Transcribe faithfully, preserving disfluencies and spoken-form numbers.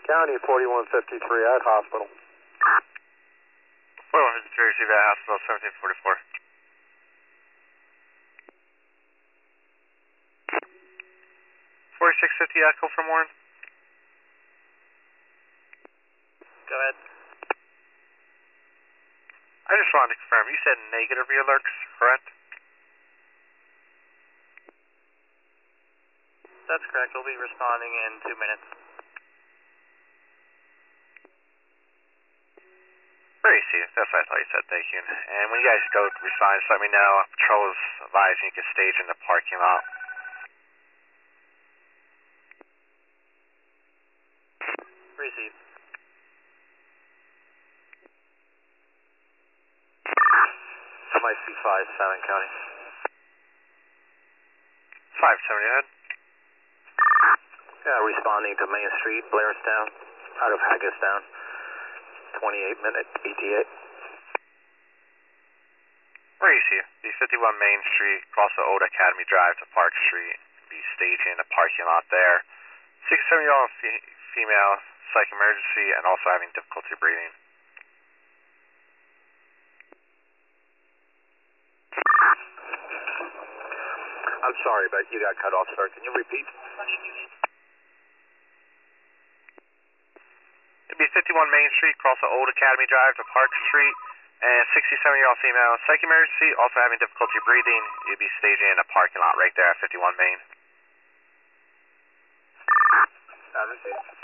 County, forty-one fifty-three at hospital. forty-one fifty-three, receive at hospital, seventeen forty-four. forty-six fifty echo from Warren. Go ahead. I just wanted to confirm, you said negative rear lurks, correct? That's correct. We'll be responding in two minutes. Very safe. That's what I thought you said. Thank you. And when you guys go respond, just let me know. Patrol is advising you can stage in the parking lot. Receive. M I C five, Salmon County. five seventy ahead. Yeah, responding to Main Street, Blairstown, out of Hagerstown. twenty-eight minute E T A. Where you see the fifty-one Main Street, cross the Old Academy Drive to Park Street. Be staging in the parking lot there. sixty-seven year old fe female, psych emergency, and also having difficulty breathing. I'm sorry, but you got cut off, sir. Can you repeat? It'd be fifty-one Main Street, cross the Old Academy Drive to Park Street, and sixty-seven year old female, psych emergency, also having difficulty breathing. You'd be staging in a parking lot right there at fifty-one Main. Uh, received.